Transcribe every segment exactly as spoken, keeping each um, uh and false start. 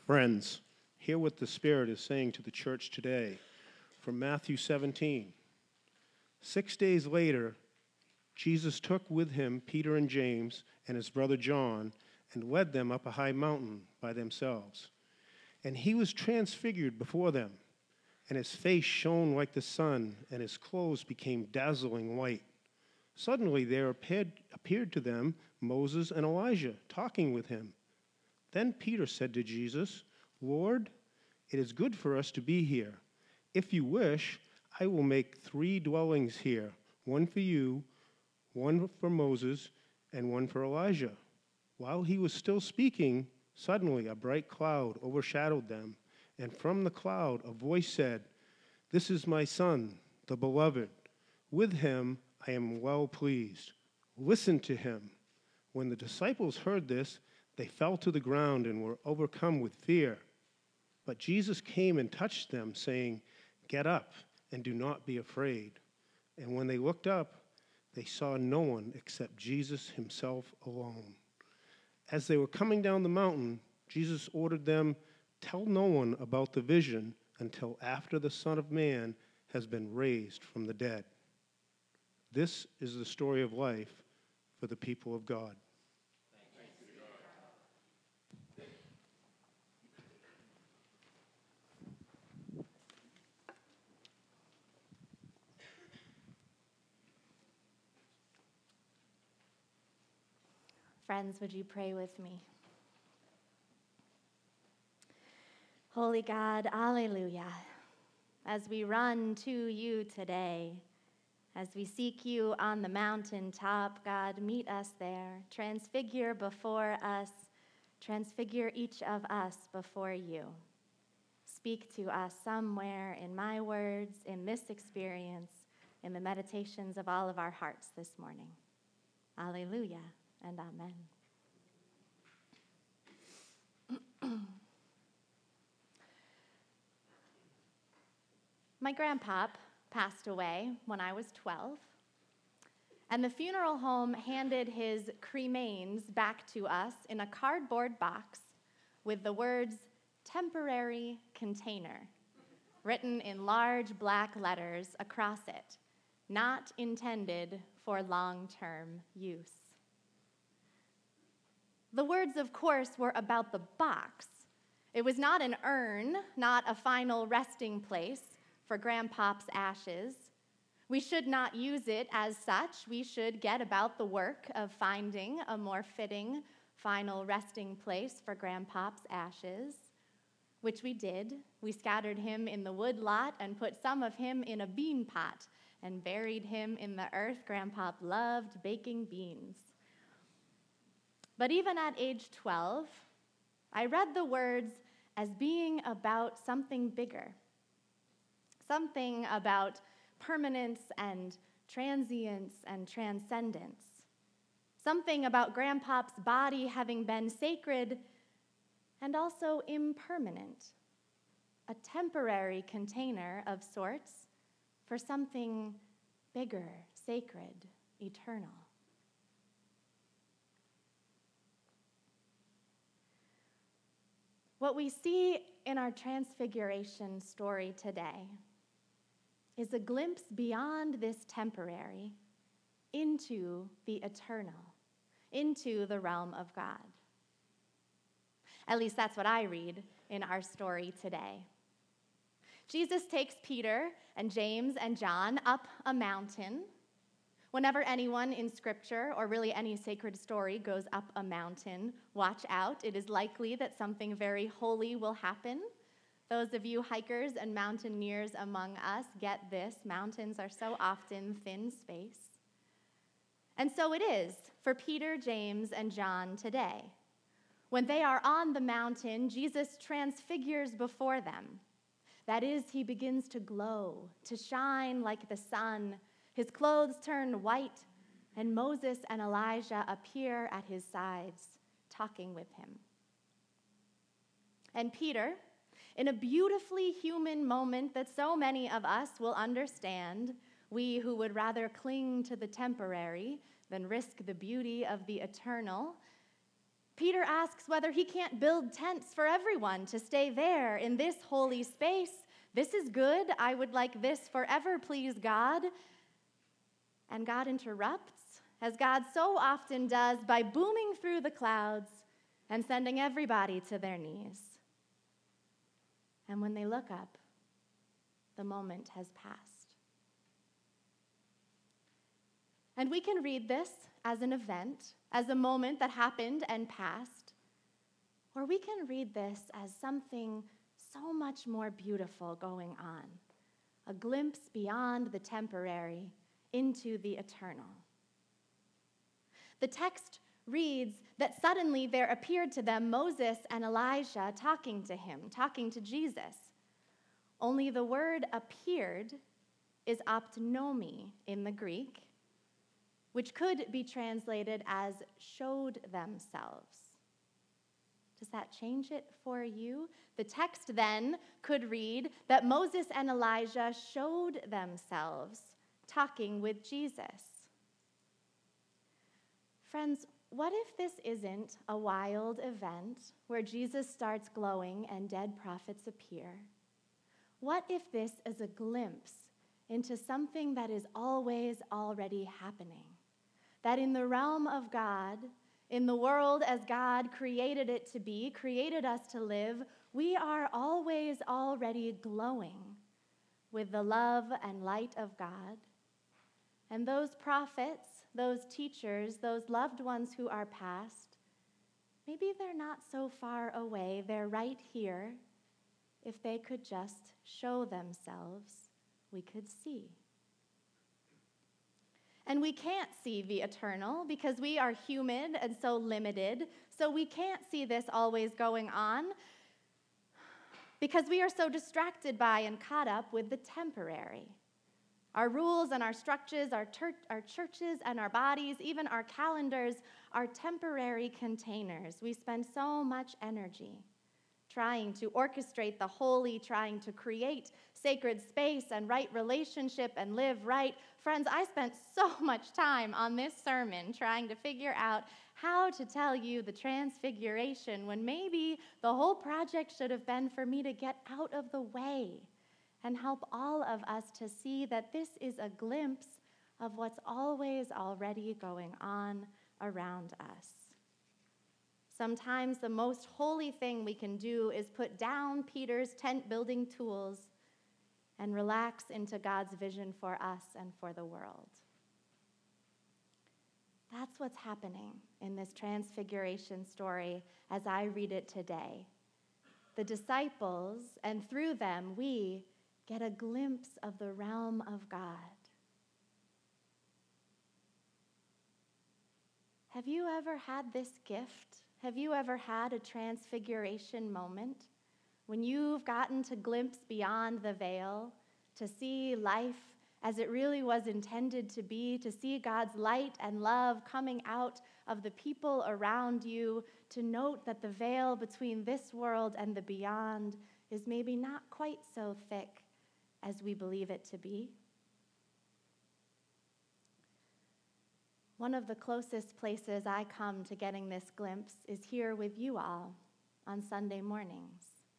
Friends, hear what the Spirit is saying to the church today from Matthew seventeen. Six days later, Jesus took with him Peter and James and his brother John and led them up a high mountain by themselves. And he was transfigured before them, and his face shone like the sun, and his clothes became dazzling white. Suddenly there appeared, appeared to them Moses and Elijah talking with him. Then Peter said to Jesus, "Lord, it is good for us to be here. If you wish, I will make three dwellings here, one for you, one for Moses, and one for Elijah." While he was still speaking, suddenly a bright cloud overshadowed them, and from the cloud a voice said, "This is my Son, the Beloved. With him I am well pleased. Listen to him." When the disciples heard this, they fell to the ground and were overcome with fear. But Jesus came and touched them, saying, "Get up and do not be afraid." And when they looked up, they saw no one except Jesus himself alone. As they were coming down the mountain, Jesus ordered them, "Tell no one about the vision until after the Son of Man has been raised from the dead." This is the story of life for the people of God. Friends, would you pray with me? Holy God, alleluia. As we run to you today, as we seek you on the mountaintop, God, meet us there. Transfigure before us. Transfigure each of us before you. Speak to us somewhere in my words, in this experience, in the meditations of all of our hearts this morning. Alleluia. And amen. My grandpop passed away when I was twelve, and the funeral home handed his cremains back to us in a cardboard box with the words "temporary container" written in large black letters across it, not intended for long-term use. The words, of course, were about the box. It was not an urn, not a final resting place for Grandpop's ashes. We should not use it as such. We should get about the work of finding a more fitting final resting place for Grandpop's ashes, which we did. We scattered him in the wood lot and put some of him in a bean pot and buried him in the earth. Grandpop loved baking beans. But even at age twelve, I read the words as being about something bigger, something about permanence and transience and transcendence, something about Grandpop's body having been sacred and also impermanent, a temporary container of sorts for something bigger, sacred, eternal. What we see in our transfiguration story today is a glimpse beyond this temporary into the eternal, into the realm of God. At least that's what I read in our story today. Jesus takes Peter and James and John up a mountain. Whenever anyone in Scripture, or really any sacred story, goes up a mountain, watch out. It is likely that something very holy will happen. Those of you hikers and mountaineers among us get this. Mountains are so often thin space. And so it is for Peter, James, and John today. When they are on the mountain, Jesus transfigures before them. That is, he begins to glow, to shine like the sun. His clothes turn white, and Moses and Elijah appear at his sides, talking with him. And Peter, in a beautifully human moment that so many of us will understand, we who would rather cling to the temporary than risk the beauty of the eternal, Peter asks whether he can't build tents for everyone to stay there in this holy space. This is good. I would like this forever, please, God. And God interrupts, as God so often does, by booming through the clouds and sending everybody to their knees. And when they look up, the moment has passed. And we can read this as an event, as a moment that happened and passed, or we can read this as something so much more beautiful going on, a glimpse beyond the temporary into the eternal. The text reads that suddenly there appeared to them Moses and Elijah talking to him, talking to Jesus. Only the word appeared is optnomi in the Greek, which could be translated as showed themselves. Does that change it for you? The text then could read that Moses and Elijah showed themselves talking with Jesus. Friends, what if this isn't a wild event where Jesus starts glowing and dead prophets appear? What if this is a glimpse into something that is always already happening? That in the realm of God, in the world as God created it to be, created us to live, we are always already glowing with the love and light of God. And those prophets, those teachers, those loved ones who are past, maybe they're not so far away, they're right here. If they could just show themselves, we could see. And we can't see the eternal because we are human and so limited, so we can't see this always going on because we are so distracted by and caught up with the temporary. Our rules and our structures, our, tur- our churches and our bodies, even our calendars are temporary containers. We spend so much energy trying to orchestrate the holy, trying to create sacred space and right relationship and live right. Friends, I spent so much time on this sermon trying to figure out how to tell you the transfiguration when maybe the whole project should have been for me to get out of the way and help all of us to see that this is a glimpse of what's always already going on around us. Sometimes the most holy thing we can do is put down Peter's tent-building tools and relax into God's vision for us and for the world. That's what's happening in this transfiguration story as I read it today. The disciples, and through them, we get a glimpse of the realm of God. Have you ever had this gift? Have you ever had a transfiguration moment when you've gotten to glimpse beyond the veil, to see life as it really was intended to be, to see God's light and love coming out of the people around you, to note that the veil between this world and the beyond is maybe not quite so thick as we believe it to be? One of the closest places I come to getting this glimpse is here with you all on Sunday mornings.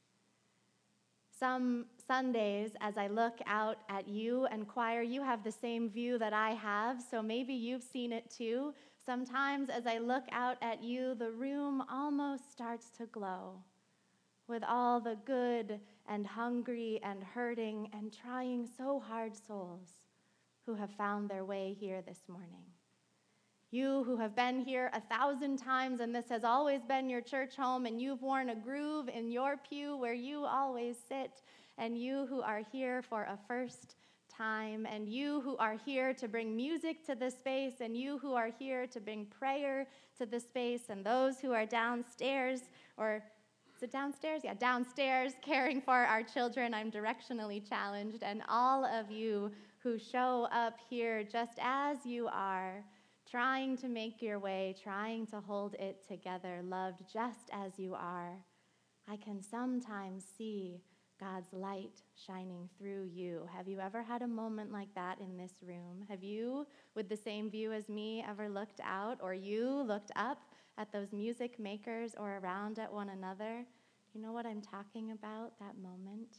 Some Sundays, as I look out at you and choir, you have the same view that I have, so maybe you've seen it too. Sometimes as I look out at you, the room almost starts to glow with all the good and hungry and hurting and trying so hard souls who have found their way here this morning. You who have been here a thousand times and this has always been your church home and you've worn a groove in your pew where you always sit, and you who are here for a first time, and you who are here to bring music to the space, and you who are here to bring prayer to the space, and those who are downstairs, or is it downstairs? Yeah, downstairs caring for our children. I'm directionally challenged, and all of you who show up here just as you are, trying to make your way, trying to hold it together, loved just as you are. I can sometimes see God's light shining through you. Have you ever had a moment like that in this room? Have you, with the same view as me, ever looked out, or you looked up at those music makers or around at one another. You know what I'm talking about, that moment?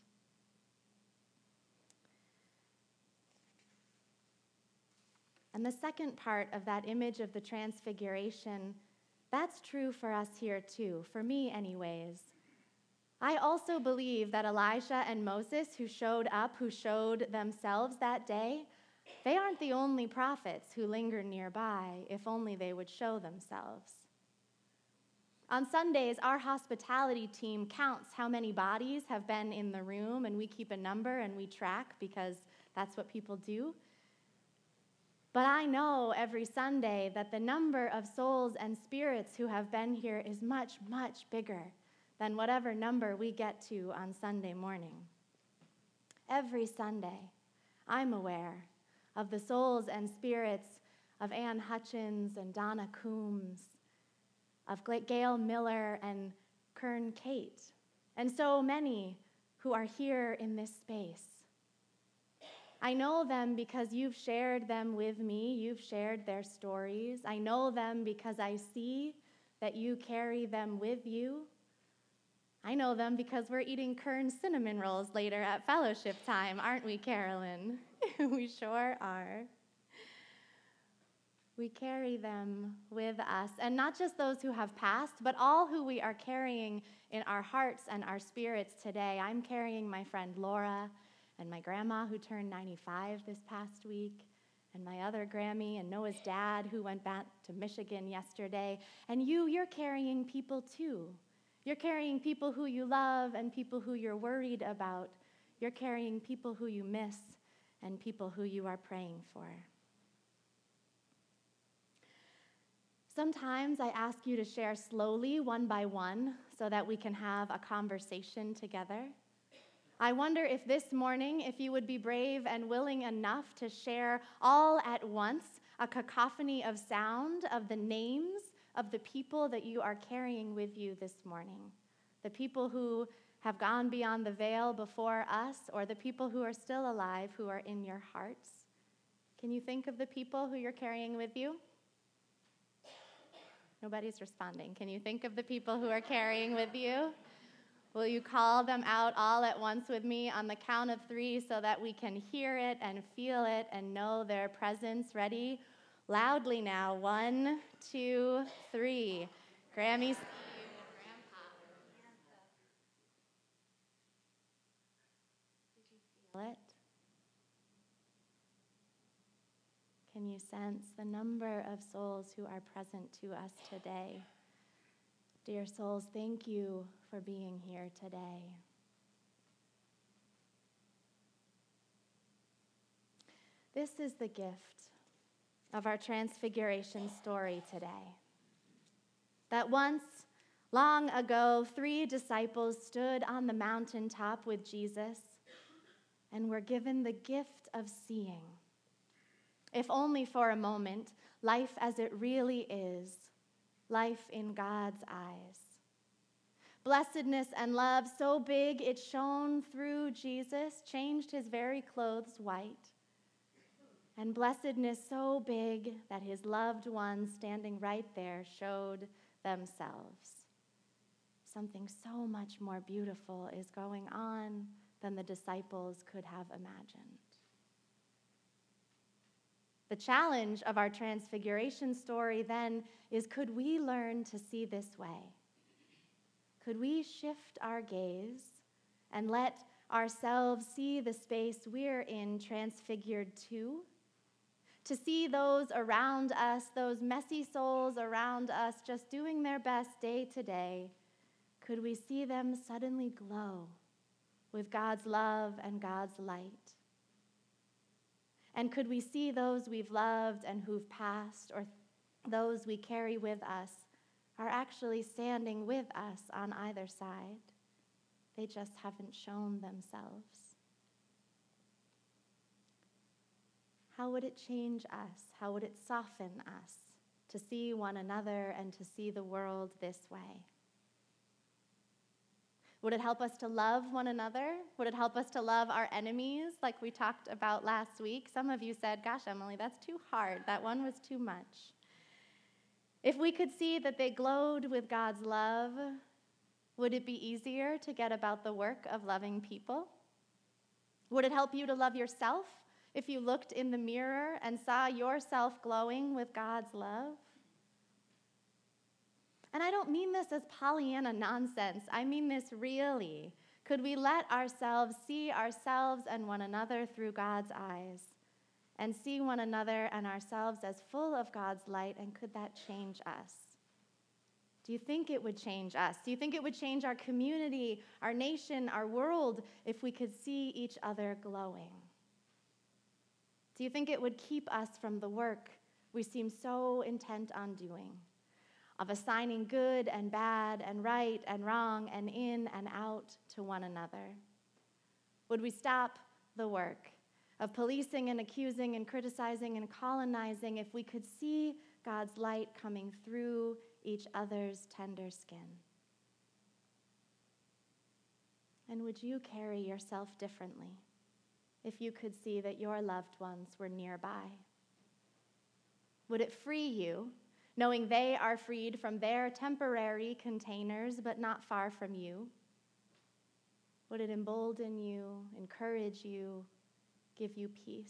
And the second part of that image of the transfiguration, that's true for us here too, for me anyways. I also believe that Elijah and Moses, who showed up, who showed themselves that day, they aren't the only prophets who linger nearby, if only they would show themselves. On Sundays, our hospitality team counts how many bodies have been in the room, and we keep a number and we track because that's what people do. But I know every Sunday that the number of souls and spirits who have been here is much, much bigger than whatever number we get to on Sunday morning. Every Sunday, I'm aware of the souls and spirits of Ann Hutchins and Donna Coombs, of Gail Miller and Kern Kate, and so many who are here in this space. I know them because you've shared them with me. You've shared their stories. I know them because I see that you carry them with you. I know them because we're eating Kern cinnamon rolls later at fellowship time, aren't we, Carolyn? We sure are. We carry them with us, and not just those who have passed, but all who we are carrying in our hearts and our spirits today. I'm carrying my friend Laura, and my grandma who turned ninety-five this past week, and my other Grammy, and Noah's dad who went back to Michigan yesterday. And you, you're carrying people too. You're carrying people who you love and people who you're worried about. You're carrying people who you miss and people who you are praying for. Sometimes I ask you to share slowly, one by one, so that we can have a conversation together. I wonder if this morning, if you would be brave and willing enough to share all at once a cacophony of sound of the names of the people that you are carrying with you this morning, the people who have gone beyond the veil before us, or the people who are still alive who are in your hearts. Can you think of the people who you're carrying with you? Nobody's responding. Can you think of the people who are carrying with you? Will you call them out all at once with me on the count of three so that we can hear it and feel it and know their presence? Ready? Loudly now. One, two, three. Grammy, Steve, and Grandpa. Did you feel it? Can you sense the number of souls who are present to us today? Dear souls, thank you for being here today. This is the gift of our transfiguration story today. That once, long ago, three disciples stood on the mountaintop with Jesus and were given the gift of seeing, if only for a moment, life as it really is, life in God's eyes. Blessedness and love so big it shone through Jesus, changed his very clothes white. And blessedness so big that his loved ones standing right there showed themselves. Something so much more beautiful is going on than the disciples could have imagined. The challenge of our transfiguration story then is, could we learn to see this way? Could we shift our gaze and let ourselves see the space we're in transfigured too? To see those around us, those messy souls around us just doing their best day to day, could we see them suddenly glow with God's love and God's light? And could we see those we've loved and who've passed, or those we carry with us, are actually standing with us on either side? They just haven't shown themselves. How would it change us? How would it soften us to see one another and to see the world this way? Would it help us to love one another? Would it help us to love our enemies like we talked about last week? Some of you said, gosh, Emily, that's too hard. That one was too much. If we could see that they glowed with God's love, would it be easier to get about the work of loving people? Would it help you to love yourself if you looked in the mirror and saw yourself glowing with God's love? And I don't mean this as Pollyanna nonsense. I mean this really. Could we let ourselves see ourselves and one another through God's eyes, and see one another and ourselves as full of God's light, and could that change us? Do you think it would change us? Do you think it would change our community, our nation, our world, if we could see each other glowing? Do you think it would keep us from the work we seem so intent on doing, of assigning good and bad and right and wrong and in and out to one another? Would we stop the work of policing and accusing and criticizing and colonizing if we could see God's light coming through each other's tender skin? And would you carry yourself differently if you could see that your loved ones were nearby? Would it free you, knowing they are freed from their temporary containers but not far from you? Would it embolden you, encourage you, give you peace?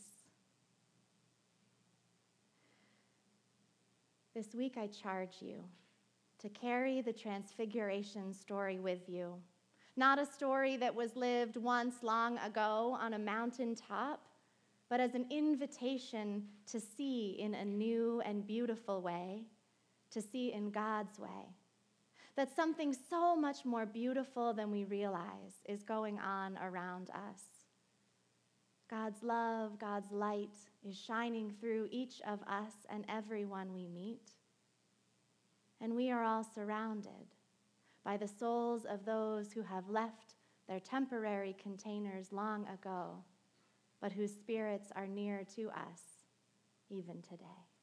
This week I charge you to carry the Transfiguration story with you. Not a story that was lived once long ago on a mountaintop, but as an invitation to see in a new and beautiful way, to see in God's way. That something so much more beautiful than we realize is going on around us. God's love, God's light is shining through each of us and everyone we meet. And we are all surrounded by the souls of those who have left their temporary containers long ago, but whose spirits are near to us even today.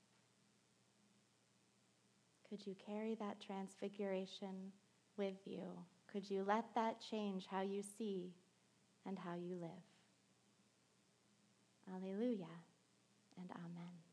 Could you carry that transfiguration with you? Could you let that change how you see and how you live? Alleluia and amen.